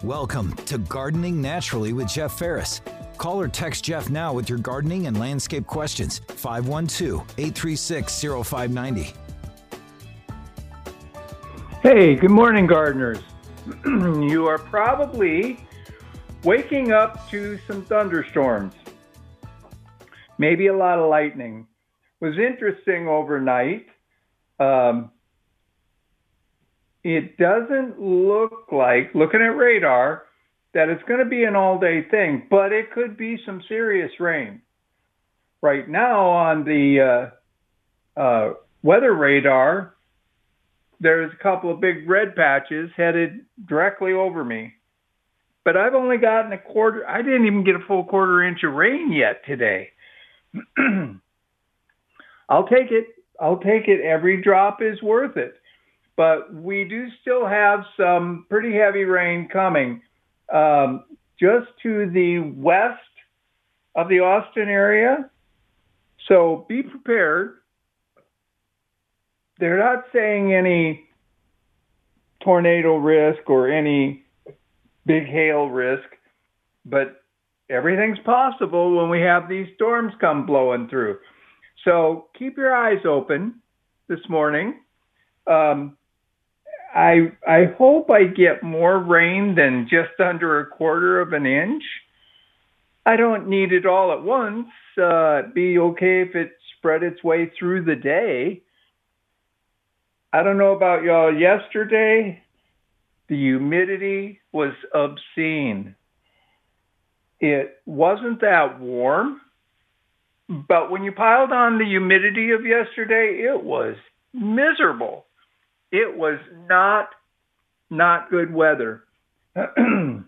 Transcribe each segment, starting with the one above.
Welcome to Gardening Naturally with Jeff Ferris. Call or text Jeff now with your gardening and landscape questions. 512-836-0590. Hey, good morning, gardeners. You are probably waking up to some thunderstorms. Maybe a lot of lightning. It was interesting overnight. It doesn't look like, looking at radar, that it's going to be an all-day thing, but it could be some serious rain. Right now on the weather radar, there's a couple of big red patches headed directly over me. But I've only gotten I didn't even get a full quarter inch of rain yet today. I'll take it. Every drop is worth it. But we do still have some pretty heavy rain coming just to the west of the Austin area. So be prepared. They're not saying any tornado risk or any big hail risk, but everything's possible when we have these storms come blowing through. So keep your eyes open this morning. I hope I get more rain than just under a quarter of an inch. I don't need it all at once. It'd be okay if it spread its way through the day. I don't know about y'all. Yesterday, the humidity was obscene. It wasn't that warm, but when you piled on the humidity of yesterday, it was miserable. It was not good weather. And,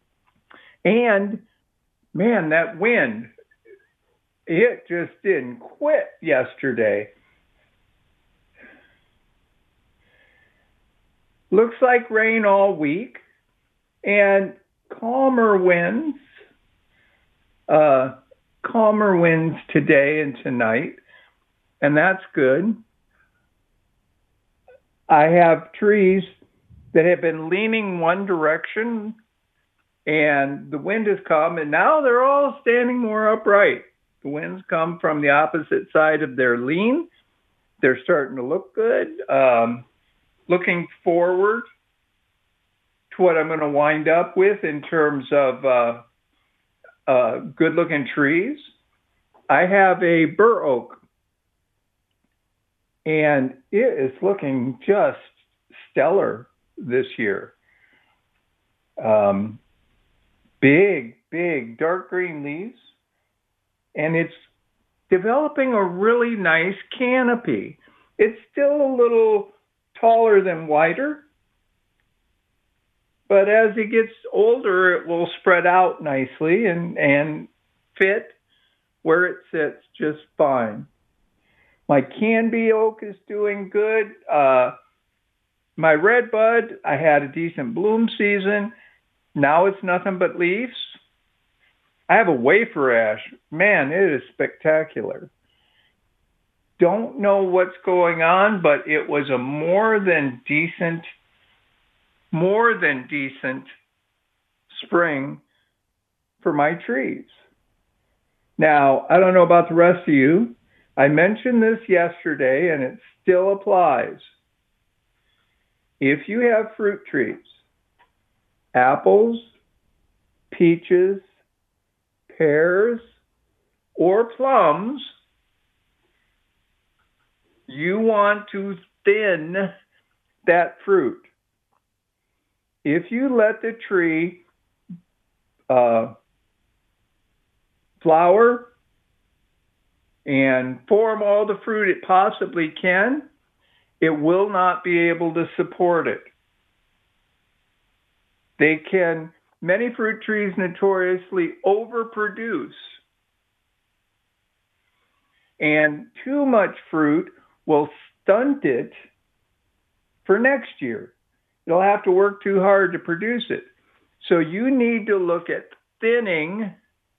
man, that wind, it just didn't quit yesterday. Looks like rain all week and calmer winds today and tonight, and that's good. I have trees that have been leaning one direction, and the wind has come, and now they're all standing more upright. The winds come from the opposite side of their lean. They're starting to look good. Looking forward to what I'm going to wind up with in terms of good-looking trees. I have a bur oak, and it is looking just stellar this year. Big, dark green leaves, and it's developing a really nice canopy. It's still a little taller than wider, but as it gets older, it will spread out nicely and fit where it sits just fine. My Canby oak is doing good. My red bud, I had a decent bloom season. Now it's nothing but leaves. I have a wafer ash. Man, it is spectacular. Don't know what's going on, but it was a more than decent spring for my trees. Now, I don't know about the rest of you. I mentioned this yesterday, and it still applies. If you have fruit trees, apples, peaches, pears, or plums, you want to thin that fruit. If you let the tree flower and form all the fruit it possibly can, it will not be able to support it. Many fruit trees notoriously overproduce. And too much fruit will stunt it for next year. It'll have to work too hard to produce it. So you need to look at thinning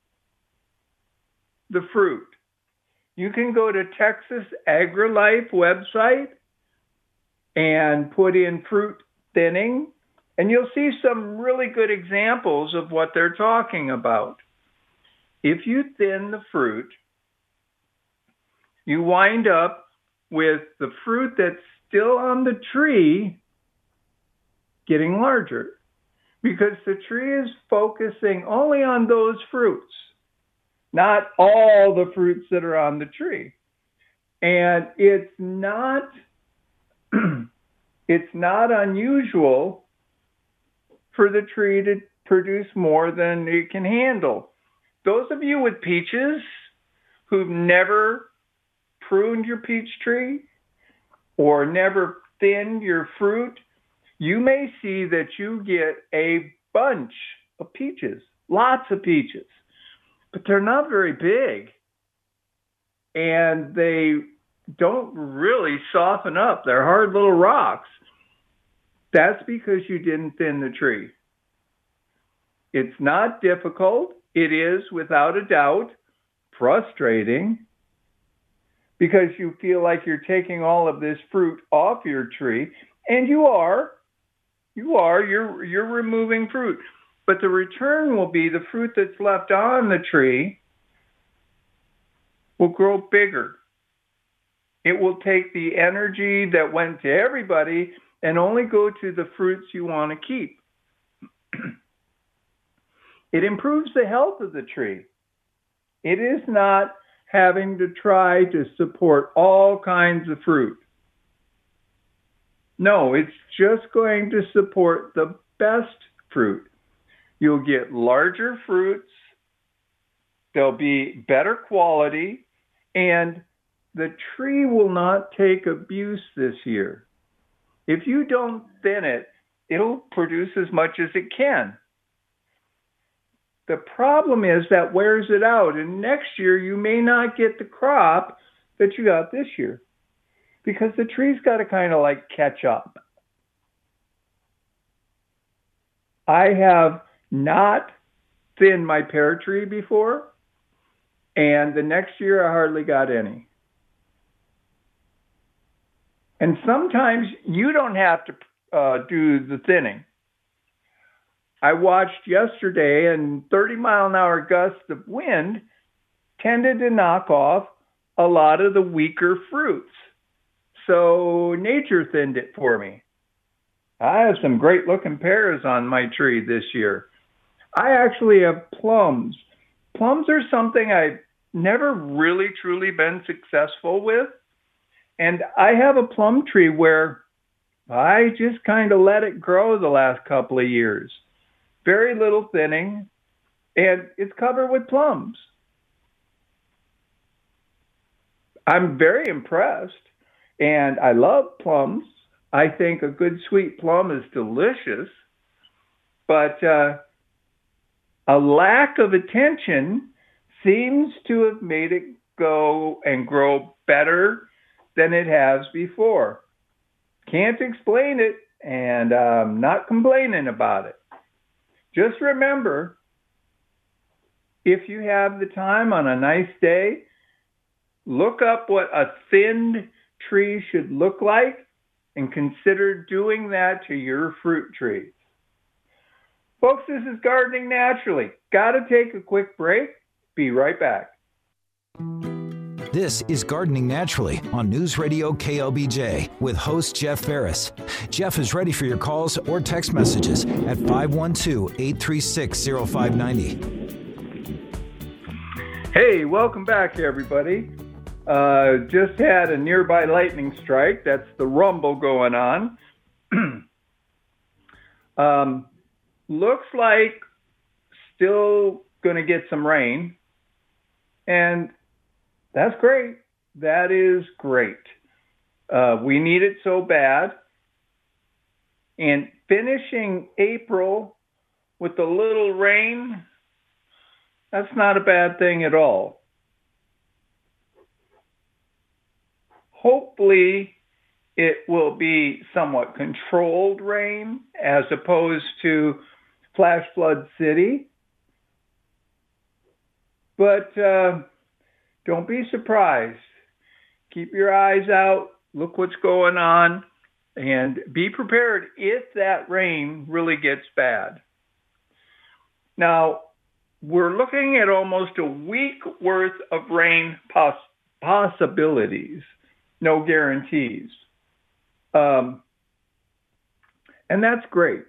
the fruit. You can go to Texas AgriLife website and put in fruit thinning, And you'll see some really good examples of what they're talking about. If you thin the fruit, you wind up with the fruit that's still on the tree getting larger because the tree is focusing only on those fruits, not all the fruits that are on the tree. And it's not unusual for the tree to produce more than it can handle. Those of you with peaches who've never pruned your peach tree or never thinned your fruit, you may see that you get a bunch of peaches, lots of peaches, but they're not very big and they don't really soften up. They're hard little rocks. That's because you didn't thin the tree. It's not difficult. It is, without a doubt, frustrating because you feel like you're taking all of this fruit off your tree, and you're removing fruit. But the return will be the fruit that's left on the tree will grow bigger. It will take the energy that went to everybody and only go to the fruits you want to keep. It improves the health of the tree. It is not having to try to support all kinds of fruit. No, it's just going to support the best fruit. You'll get larger fruits, they'll be better quality, and the tree will not take abuse this year. If you don't thin it, it'll produce as much as it can. The problem is that wears it out, and next year you may not get the crop that you got this year because the tree's got to kind of like catch up. I have not thinned my pear tree before, and the next year I hardly got any. And sometimes you don't have to do the thinning. I watched yesterday, and 30-mile-an-hour gusts of wind tended to knock off a lot of the weaker fruits. So nature thinned it for me. I have some great-looking pears on my tree this year. I actually have plums. Plums are something I've never really, truly been successful with. And I have a plum tree where I just kind of let it grow the last couple of years. Very little thinning, and it's covered with plums. I'm very impressed, and I love plums. I think a good sweet plum is delicious, but a lack of attention seems to have made it go and grow better than it has before. Can't explain it, and I'm not complaining about it. Just remember, if you have the time on a nice day, look up what a thinned tree should look like and consider doing that to your fruit trees. Folks, this is Gardening Naturally. Got to take a quick break. Be right back. This is Gardening Naturally on News Radio KLBJ with host Jeff Ferris. Jeff is ready for your calls or text messages at 512-836-0590. Hey, welcome back, everybody. Just had a nearby lightning strike. That's the rumble going on. Looks like still going to get some rain. And that's great. That is great. We need it so bad. And finishing April with a little rain, that's not a bad thing at all. Hopefully, it will be somewhat controlled rain as opposed to flash flood city. But don't be surprised. Keep your eyes out. Look what's going on. And be prepared if that rain really gets bad. Now, we're looking at almost a week worth of rain possibilities, no guarantees. And that's great.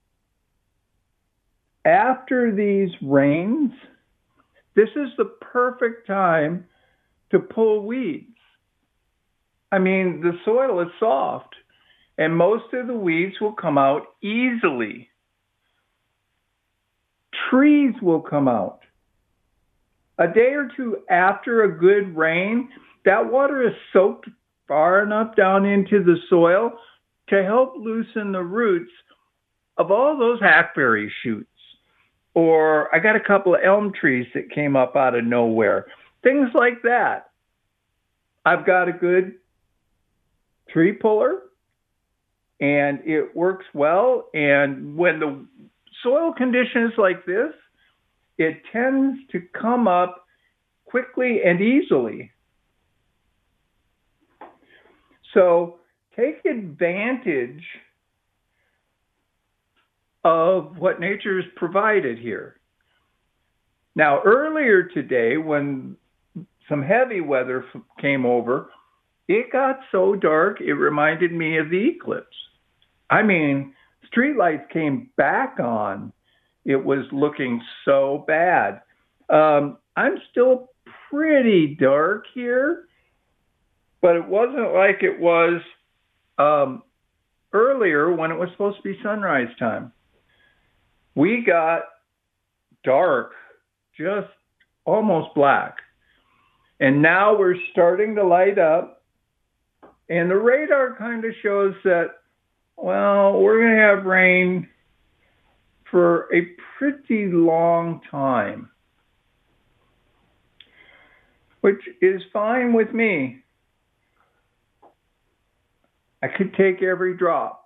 After these rains, this is the perfect time to pull weeds. I mean, the soil is soft, and most of the weeds will come out easily. Trees will come out. A day or two after a good rain, that water is soaked far enough down into the soil to help loosen the roots of all those hackberry shoots. Or I got a couple of elm trees that came up out of nowhere. Things like that. I've got a good tree puller, and it works well. And when the soil conditions like this, it tends to come up quickly and easily. So take advantage of what nature's provided here. Now, earlier today, when some heavy weather came over, it got so dark, it reminded me of the eclipse. I mean, streetlights came back on. It was looking so bad. I'm still pretty dark here, but it wasn't like it was earlier when it was supposed to be sunrise time. We got dark, just almost black. And now we're starting to light up. And the radar kind of shows that, well, we're going to have rain for a pretty long time, which is fine with me. I could take every drop.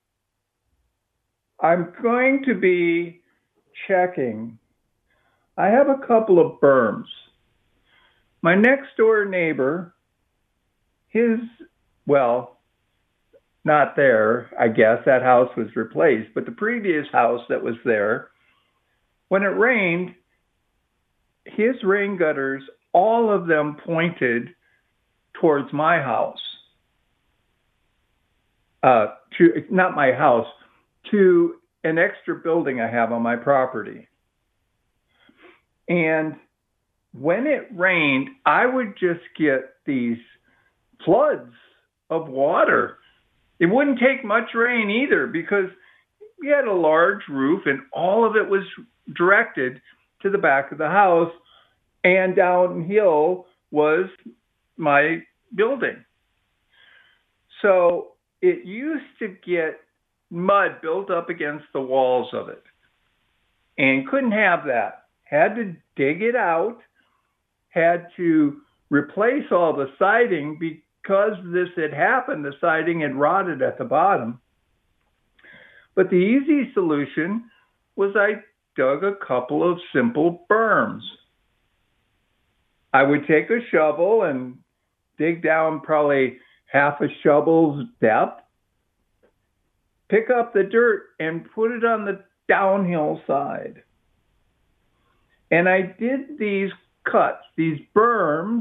I'm going to be checking. I have a couple of berms. My next door neighbor, not there, I guess. That house was replaced. But the previous house that was there, when it rained, his rain gutters, all of them pointed towards my house. Not my house, to an extra building I have on my property. And when it rained, I would just get these floods of water. It wouldn't take much rain either because we had a large roof and all of it was directed to the back of the house, and downhill was my building. So it used to get mud built up against the walls of it and couldn't have that. Had to dig it out, had to replace all the siding because this had happened. The siding had rotted at the bottom. But the easy solution was I dug a couple of simple berms. I would take a shovel and dig down probably half a shovel's depth, pick up the dirt and put it on the downhill side. And I did these cuts, these berms,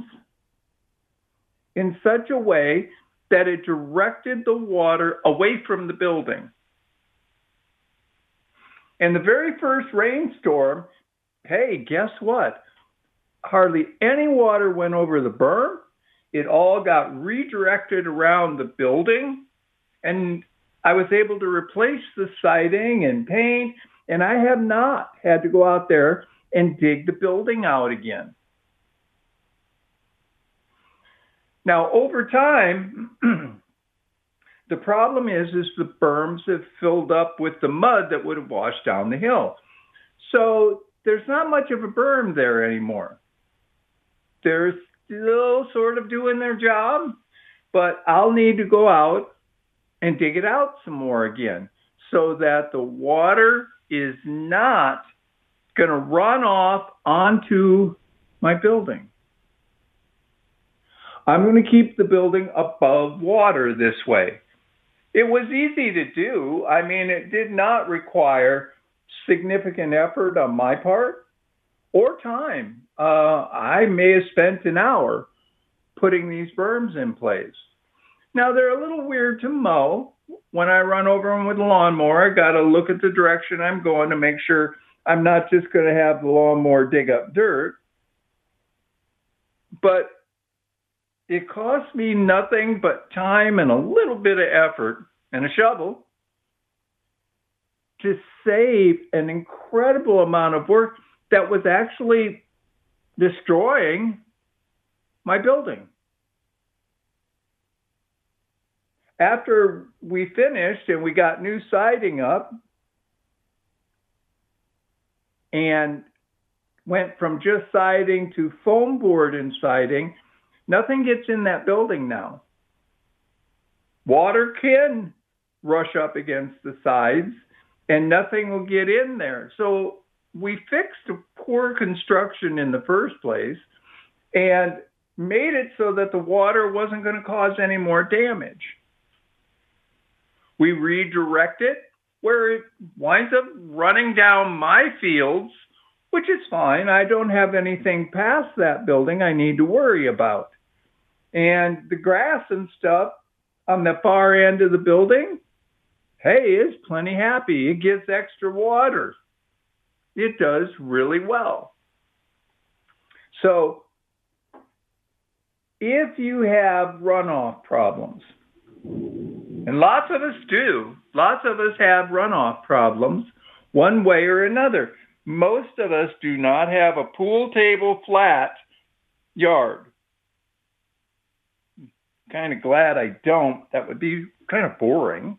in such a way that it directed the water away from the building. And the very first rainstorm, hey, guess what? Hardly any water went over the berm. It all got redirected around the building, and I was able to replace the siding and paint, and I have not had to go out there and dig the building out again. Now, over time, the problem is the berms have filled up with the mud that would have washed down the hill. So there's not much of a berm there anymore. They're still sort of doing their job, but I'll need to go out and dig it out some more again so that the water is not going to run off onto my building. I'm going to keep the building above water this way. It was easy to do. I mean, it did not require significant effort on my part or time. I may have spent an hour putting these berms in place. Now, they're a little weird to mow. When I run over them with a lawnmower, I got to look at the direction I'm going to make sure I'm not just going to have the lawnmower dig up dirt. But it cost me nothing but time and a little bit of effort and a shovel to save an incredible amount of work that was actually destroying my building. After we finished and we got new siding up and went from just siding to foam board and siding, nothing gets in that building now. Water can rush up against the sides and nothing will get in there. So we fixed a poor construction in the first place and made it so that the water wasn't going to cause any more damage. We redirect it where it winds up running down my fields, which is fine. I don't have anything past that building I need to worry about. And the grass and stuff on the far end of the building, hey, is plenty happy. It gets extra water. It does really well. So if you have runoff problems, and lots of us do, lots of us have runoff problems one way or another. Most of us do not have a pool table flat yard. Kind of glad I don't. That would be kind of boring.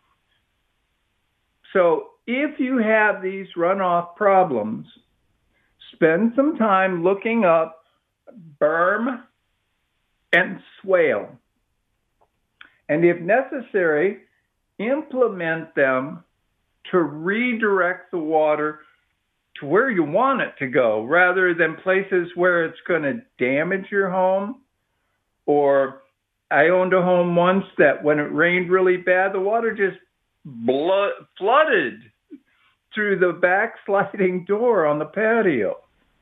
So if you have these runoff problems, spend some time looking up berm and swale. And if necessary, implement them to redirect the water to where you want it to go, rather than places where it's going to damage your home. Or I owned a home once that when it rained really bad, the water just flooded through the back sliding door on the patio.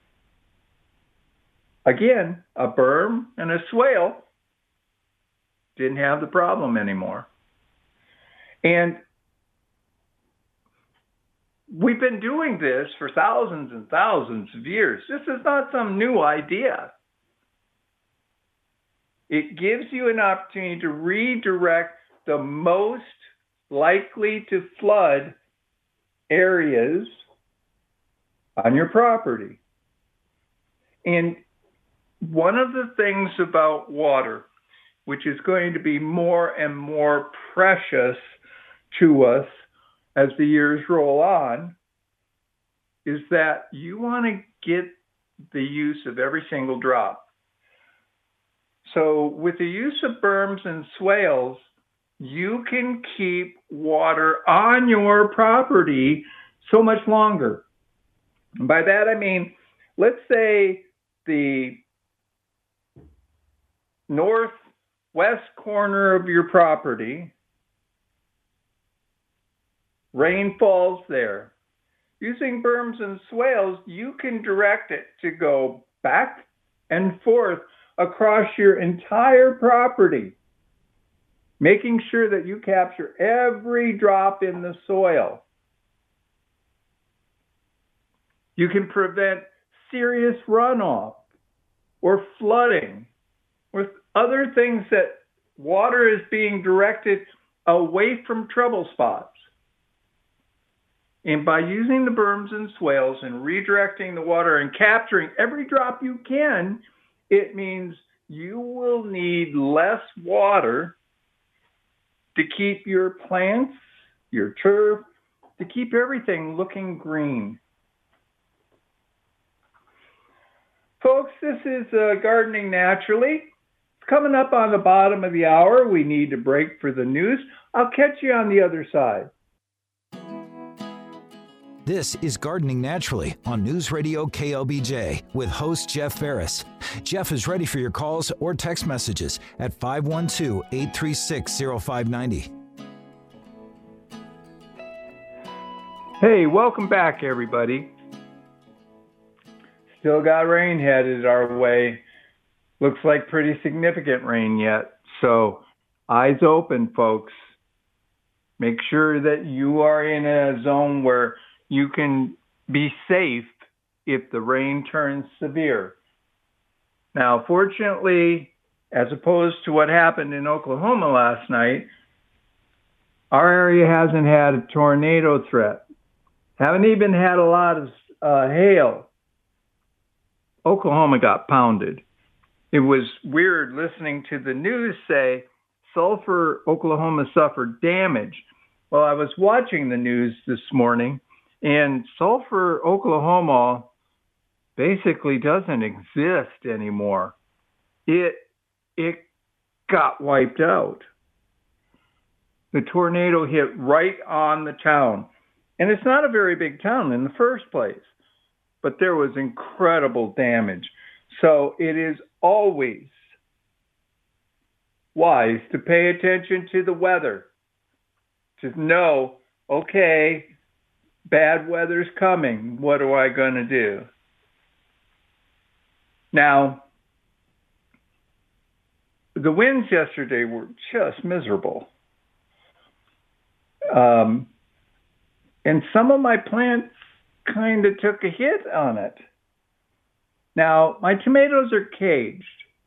Again, a berm and a swale didn't have the problem anymore. And we've been doing this for thousands and thousands of years. This is not some new idea. It gives you an opportunity to redirect the most likely to flood areas on your property. And one of the things about water, which is going to be more and more precious to us as the years roll on, is that you want to get the use of every single drop. So with the use of berms and swales, you can keep water on your property so much longer. And by that I mean, let's say the northwest corner of your property, rain falls there. Using berms and swales, you can direct it to go back and forth across your entire property, making sure that you capture every drop in the soil. You can prevent serious runoff or flooding or other things that water is being directed away from trouble spots. And by using the berms and swales and redirecting the water and capturing every drop you can, it means you will need less water to keep your plants, your turf, to keep everything looking green. Folks, this is Gardening Naturally. It's coming up on the bottom of the hour. We need to break for the news. I'll catch you on the other side. This is Gardening Naturally on News Radio KLBJ with host Jeff Ferris. Jeff is ready for your calls or text messages at 512-836-0590. Hey, welcome back, everybody. Still got rain headed our way. Looks like pretty significant rain yet. So, eyes open, folks. Make sure that you are in a zone where you can be safe if the rain turns severe. Now, fortunately, as opposed to what happened in Oklahoma last night, our area hasn't had a tornado threat. Haven't even had a lot of hail. Oklahoma got pounded. It was weird listening to the news say Sulphur, Oklahoma suffered damage. Well, I was watching the news this morning, and Sulphur, Oklahoma basically doesn't exist anymore. It got wiped out. The tornado hit right on the town. And it's not a very big town in the first place, but there was incredible damage. So it is always wise to pay attention to the weather, to know, okay, bad weather's coming. What am I going to do? Now, the winds yesterday were just miserable. And some of my plants kind of took a hit on it. Now, my tomatoes are caged.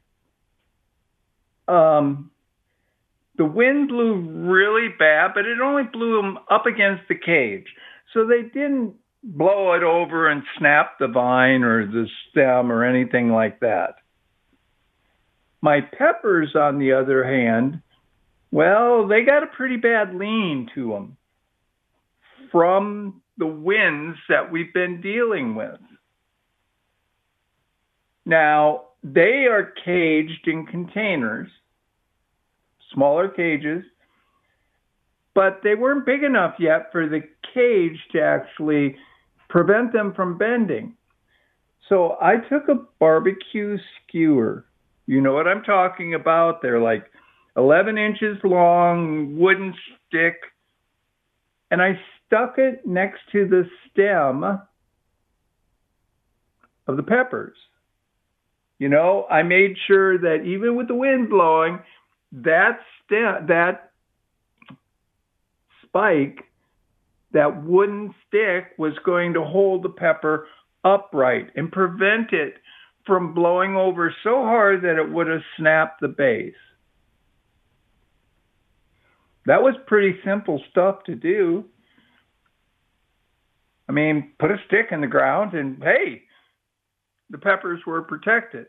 The wind blew really bad, but it only blew them up against the cage. So they didn't blow it over and snap the vine or the stem or anything like that. My peppers, on the other hand, well, they got a pretty bad lean to them from the winds that we've been dealing with. Now, they are caged in containers, smaller cages, but they weren't big enough yet for the cage to actually prevent them from bending. So I took a barbecue skewer. You know what I'm talking about? They're like 11 inches long, wooden stick, and I stuck it next to the stem of the peppers. You know, I made sure that even with the wind blowing, that spike, that wooden stick, was going to hold the pepper upright and prevent it from blowing over so hard that it would have snapped the base. That was pretty simple stuff to do. I mean, put a stick in the ground and, hey, the peppers were protected.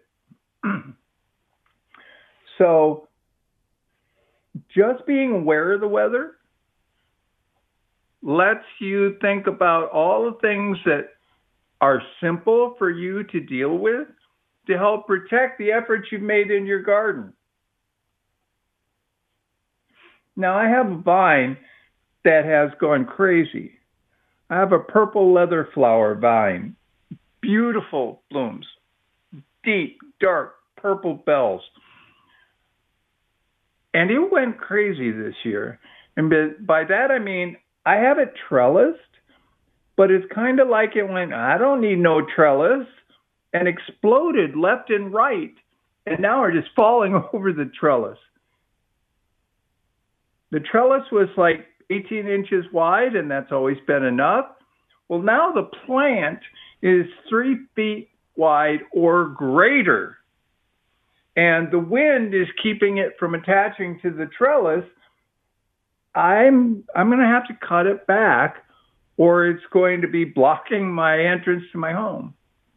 So just being aware of the weather lets you think about all the things that are simple for you to deal with to help protect the efforts you've made in your garden. Now, I have a vine that has gone crazy. I have a purple leather flower vine. Beautiful blooms. Deep, dark, purple bells. And it went crazy this year. And by that I mean, I have it trellised, but it's kind of like it went, I don't need no trellis, and exploded left and right. And now are just falling over the trellis. The trellis was like 18 inches wide, and that's always been enough. Well, now the plant is 3 feet wide or greater. And the wind is keeping it from attaching to the trellis. I'm going to have to cut it back, or it's going to be blocking my entrance to my home.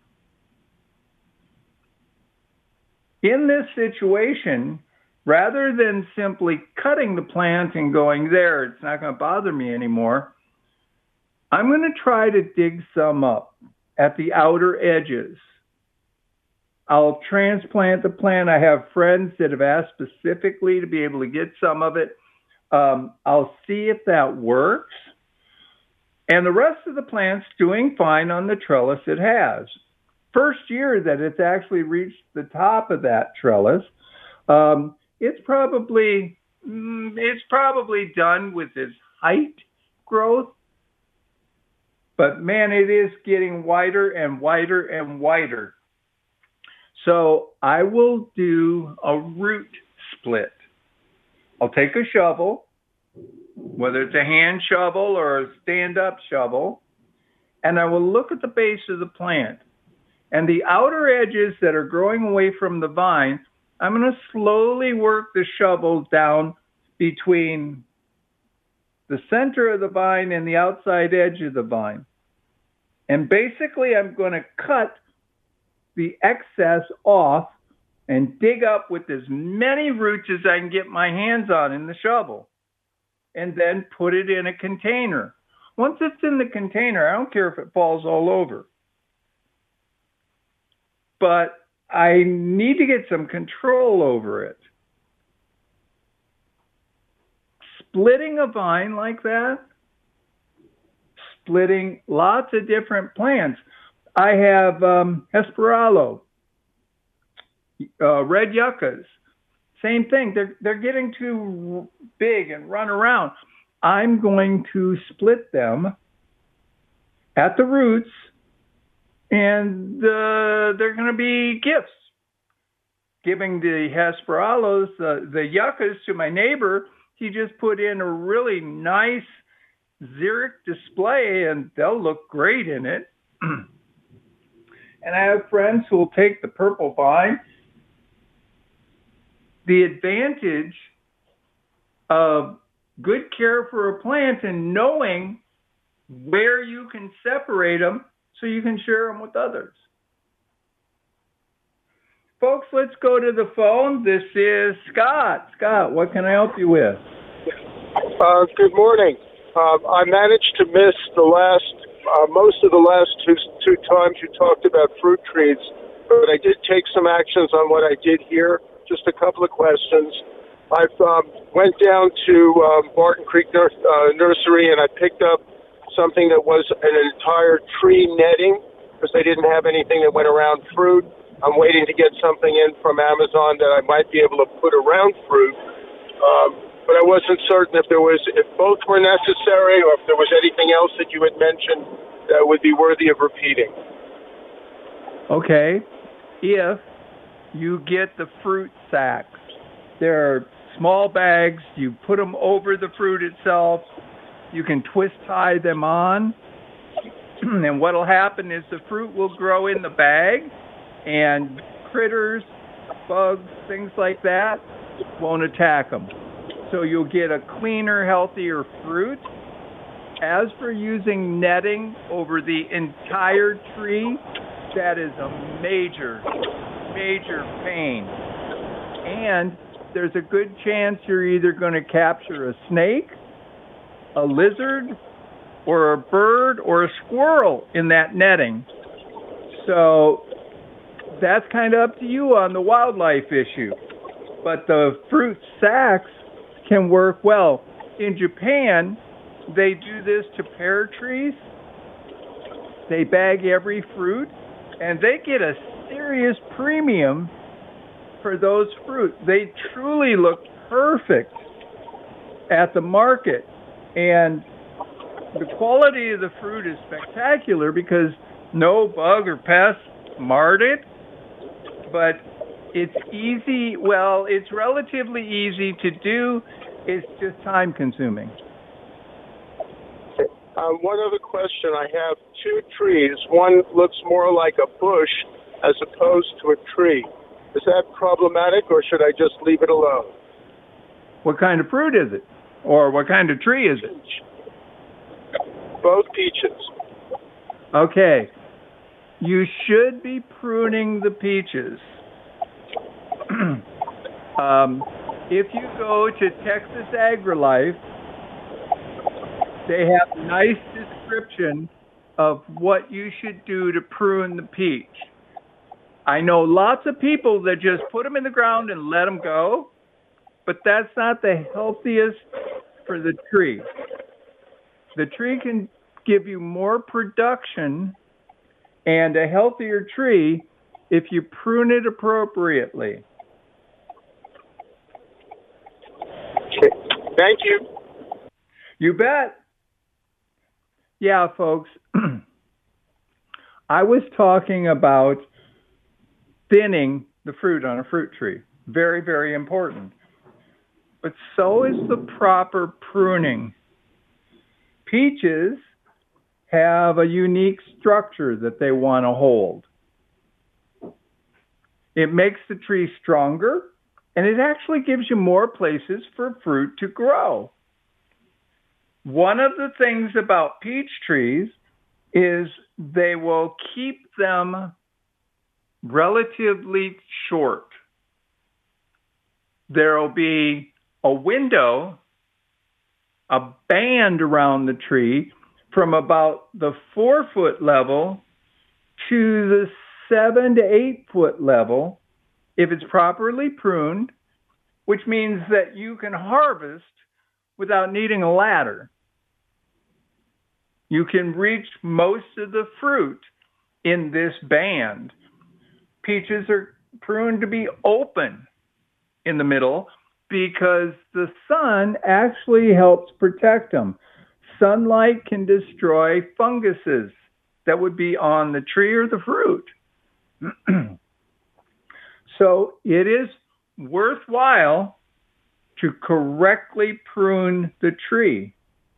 In this situation, rather than simply cutting the plant and going, there, it's not going to bother me anymore, I'm going to try to dig some up at the outer edges. I'll transplant the plant. I have friends that have asked specifically to be able to get some of it. I'll see if that works. And the rest of the plant's doing fine on the trellis it has. First year that it's actually reached the top of that trellis, it's probably done with its height growth. But man, it is getting wider and wider and wider. So I will do a root split. I'll take a shovel, whether it's a hand shovel or a stand-up shovel, and I will look at the base of the plant. And the outer edges that are growing away from the vine, I'm going to slowly work the shovel down between the center of the vine and the outside edge of the vine. And basically, I'm going to cut the excess off and dig up with as many roots as I can get my hands on in the shovel, and then put it in a container. Once it's in the container, I don't care if it falls all over. But I need to get some control over it. Splitting a vine like that, splitting lots of different plants. I have Hesperalo, red yuccas. Same thing. They're getting too big and run around. I'm going to split them at the roots, and they're going to be gifts. Giving the Hesperalos, the yuccas, to my neighbor. He just put in a really nice xeric display, and they'll look great in it. And I have friends who will take the purple vine. The advantage of good care for a plant and knowing where you can separate them so you can share them with others. Folks, let's go to the phone. This is Scott. Scott, what can I help you with? Good morning. I managed to miss most of the last two times you talked about fruit trees, but I did take some actions on what I did here. Just a couple of questions. I went down to Barton Creek Nursery, and I picked up something that was an entire tree netting because they didn't have anything that went around fruit. I'm waiting to get something in from Amazon that I might be able to put around fruit. But I wasn't certain if both were necessary or if there was anything else that you had mentioned that would be worthy of repeating. Okay. If you get the fruit sacks, they're small bags. You put them over the fruit itself. You can twist tie them on. And what will happen is the fruit will grow in the bag, and critters, bugs, things like that won't attack them. So you'll get a cleaner, healthier fruit. As for using netting over the entire tree, that is a major, major pain. And there's a good chance you're either going to capture a snake, a lizard, or a bird, or a squirrel in that netting. So that's kind of up to you on the wildlife issue. But the fruit sacks can work well. In Japan, they do this to pear trees. They bag every fruit, and they get a serious premium for those fruit. They truly look perfect at the market. And the quality of the fruit is spectacular because no bug or pest marred it. But it's easy. Well, it's relatively easy to do. It's just time consuming. One other question. I have two trees. One looks more like a bush as opposed to a tree. Is that problematic, or should I just leave it alone? What kind of fruit is it? Or what kind of tree is it? Both peaches. Okay. You should be pruning the peaches. If you go to Texas AgriLife, they have a nice description of what you should do to prune the peach. I know lots of people that just put them in the ground and let them go, but that's not the healthiest for the tree. The tree can give you more production and a healthier tree if you prune it appropriately. Thank you. You bet. Yeah, folks, I was talking about thinning the fruit on a fruit tree. Very, very important. But so is the proper pruning. Peaches have a unique structure that they want to hold. It makes the tree stronger, and it actually gives you more places for fruit to grow. One of the things about peach trees is they will keep them relatively short. There'll be a window, a band around the tree from about the 4-foot level to the 7 to 8 foot level if it's properly pruned, which means that you can harvest without needing a ladder. You can reach most of the fruit in this band. Peaches are pruned to be open in the middle because the sun actually helps protect them. Sunlight can destroy funguses that would be on the tree or the fruit. So it is worthwhile to correctly prune the tree.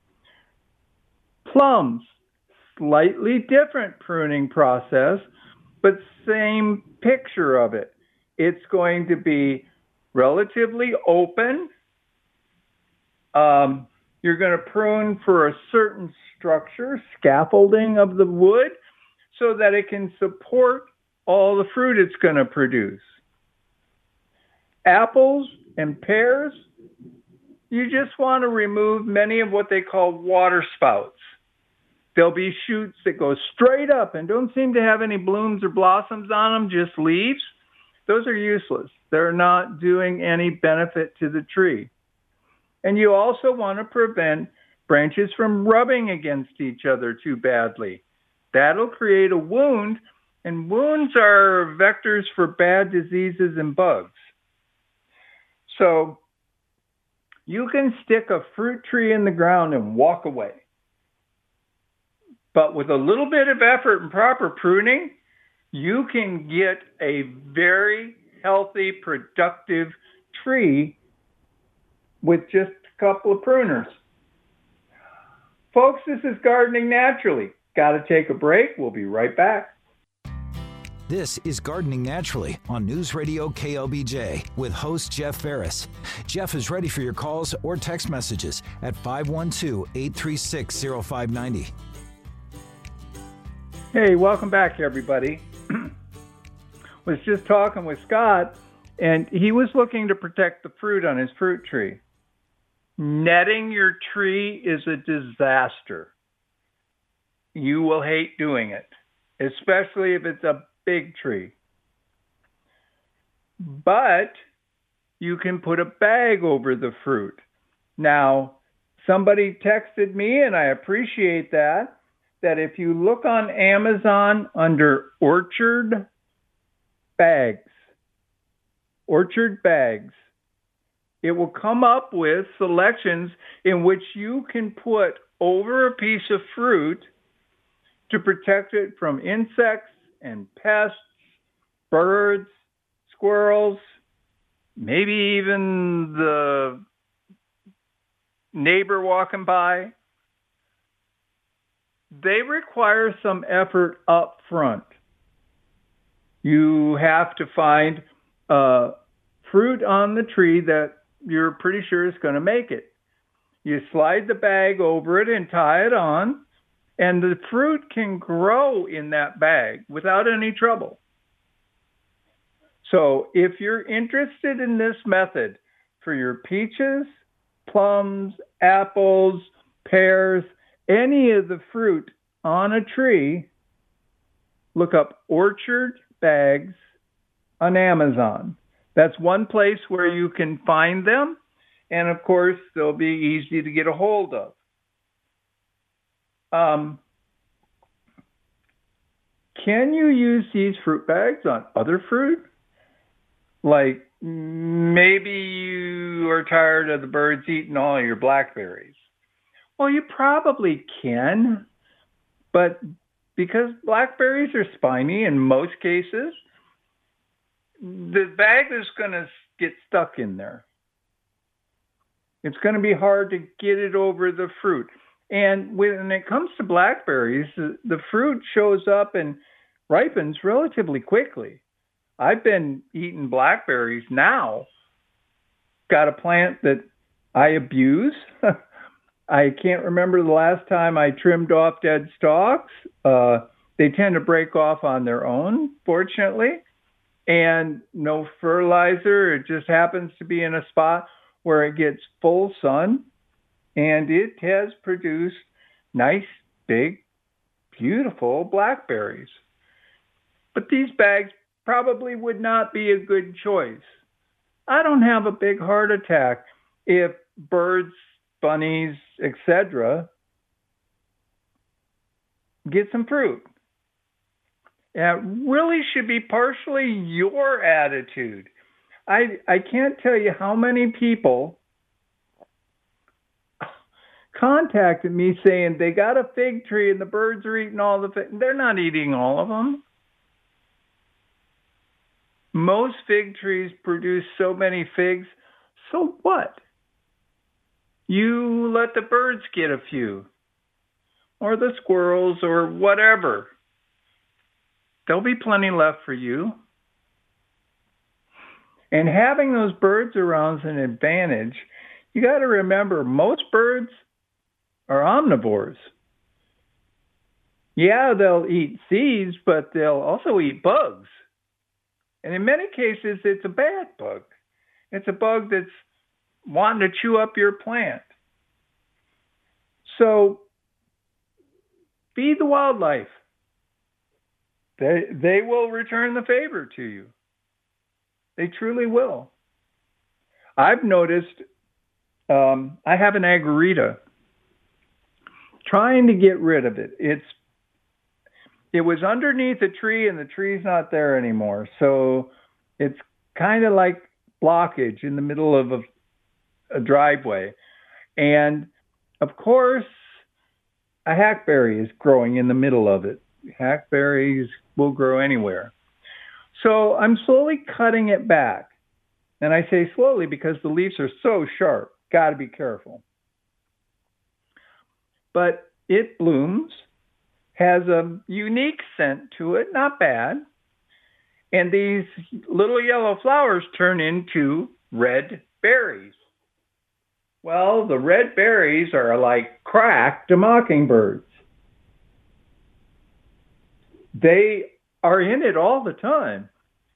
Plums, slightly different pruning process, but same picture of it. It's going to be relatively open. You're going to prune for a certain structure, scaffolding of the wood, so that it can support all the fruit it's going to produce. Apples and pears, you just want to remove many of what they call water spouts. There'll be shoots that go straight up and don't seem to have any blooms or blossoms on them, just leaves. Those are useless. They're not doing any benefit to the tree. And you also want to prevent branches from rubbing against each other too badly. That'll create a wound, and wounds are vectors for bad diseases and bugs. So you can stick a fruit tree in the ground and walk away. But with a little bit of effort and proper pruning, you can get a very healthy, productive tree with just a couple of pruners. Folks, this is Gardening Naturally. Got to take a break. We'll be right back. This is Gardening Naturally on News Radio KLBJ with host Jeff Ferris. Jeff is ready for your calls or text messages at 512-836-0590. Hey, welcome back, everybody. Was just talking with Scott, and he was looking to protect the fruit on his fruit tree. Netting your tree is a disaster. You will hate doing it, especially if it's a big tree. But you can put a bag over the fruit. Now, somebody texted me, and I appreciate that if you look on Amazon under orchard bags, it will come up with selections in which you can put over a piece of fruit to protect it from insects and pests, birds, squirrels, maybe even the neighbor walking by. They require some effort up front. You have to find fruit on the tree that you're pretty sure is going to make it. You slide the bag over it and tie it on, and the fruit can grow in that bag without any trouble. So if you're interested in this method for your peaches, plums, apples, pears, any of the fruit on a tree, look up orchard bags on Amazon. That's one place where you can find them. And of course, they'll be easy to get a hold of. Can you use these fruit bags on other fruit? Like maybe you are tired of the birds eating all your blackberries. Well, you probably can, But because blackberries are spiny in most cases, the bag is going to get stuck in there. It's going to be hard to get it over the fruit. And when it comes to blackberries, the fruit shows up and ripens relatively quickly. I've been eating blackberries now. Got a plant that I abuse. I can't remember the last time I trimmed off dead stalks. They tend to break off on their own, fortunately. And no fertilizer. It just happens to be in a spot where it gets full sun. And it has produced nice, big, beautiful blackberries. But these bags probably would not be a good choice. I don't have a big heart attack if birds, bunnies, etc. get some fruit. It really should be partially your attitude. I can't tell you how many people contacted me saying they got a fig tree and the birds are eating all the figs. They're not eating all of them. Most fig trees produce so many figs. So what? You let the birds get a few, or the squirrels, or whatever. There'll be plenty left for you. And having those birds around is an advantage. You got to remember, most birds are omnivores. Yeah, they'll eat seeds, but they'll also eat bugs. And in many cases, it's a bad bug. It's a bug that's wanting to chew up your plant. So feed the wildlife. They will return the favor to you. They truly will. I've noticed, I have an agarita. Trying to get rid of it. It was underneath a tree and the tree's not there anymore. So it's kind of like blockage in the middle of a driveway. And of course, a hackberry is growing in the middle of it. Hackberries will grow anywhere. So I'm slowly cutting it back. And I say slowly because the leaves are so sharp. Got to be careful. But it blooms, has a unique scent to it, not bad. And these little yellow flowers turn into red berries. Well, the red berries are like crack to mockingbirds. They are in it all the time.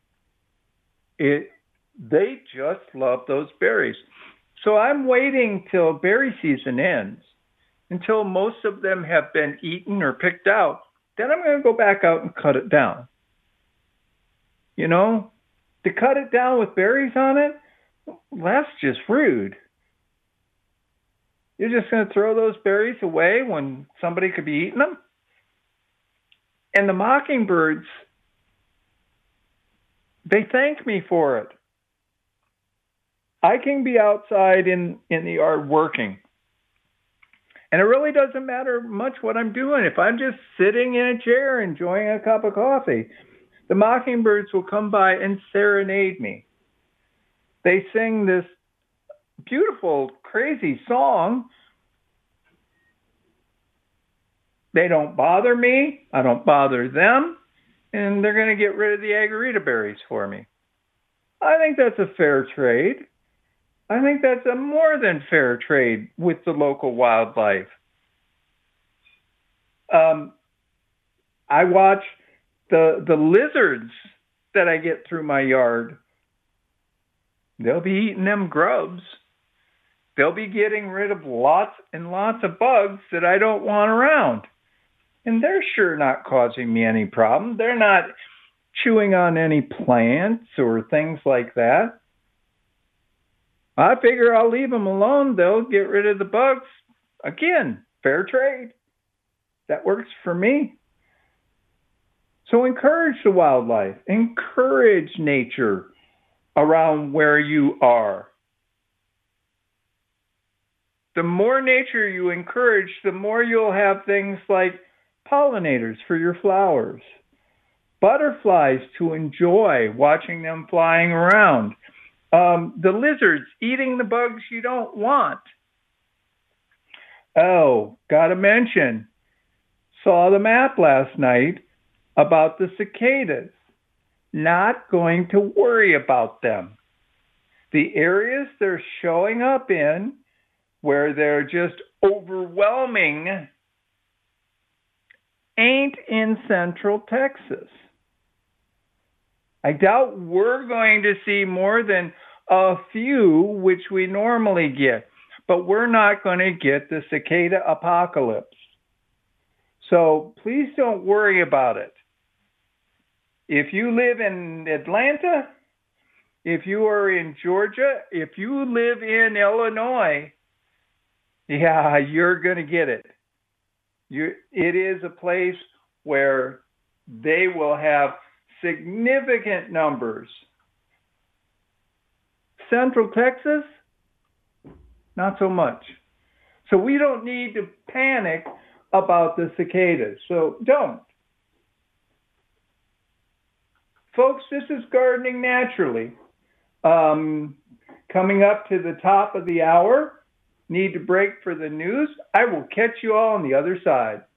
They just love those berries. So I'm waiting till berry season ends, until most of them have been eaten or picked out. Then I'm going to go back out and cut it down. You know, to cut it down with berries on it, that's just rude. You're just going to throw those berries away when somebody could be eating them? And the mockingbirds, they thank me for it. I can be outside in the yard working. And it really doesn't matter much what I'm doing. If I'm just sitting in a chair enjoying a cup of coffee, the mockingbirds will come by and serenade me. They sing this beautiful, crazy song. They don't bother me. I don't bother them. And they're going to get rid of the agarita berries for me. I think that's a fair trade. I think that's a more than fair trade with the local wildlife. I watch the lizards that I get through my yard. They'll be eating them grubs. They'll be getting rid of lots and lots of bugs that I don't want around. And they're sure not causing me any problem. They're not chewing on any plants or things like that. I figure I'll leave them alone. They'll get rid of the bugs. Again, fair trade. That works for me. So encourage the wildlife. Encourage nature around where you are. The more nature you encourage, the more you'll have things like pollinators for your flowers, butterflies to enjoy watching them flying around, the lizards eating the bugs you don't want. Oh, gotta mention, saw the map last night about the cicadas. Not going to worry about them. The areas they're showing up in, where they're just overwhelming, ain't in Central Texas. I doubt we're going to see more than a few, which we normally get, but we're not going to get the cicada apocalypse. So please don't worry about it. If you live in Atlanta, if you are in Georgia, if you live in Illinois, yeah, you're going to get it. It is a place where they will have significant numbers. Central Texas, not so much. So we don't need to panic about the cicadas. So don't. Folks, this is Gardening Naturally. Coming up to the top of the hour, need to break for the news. I will catch you all on the other side.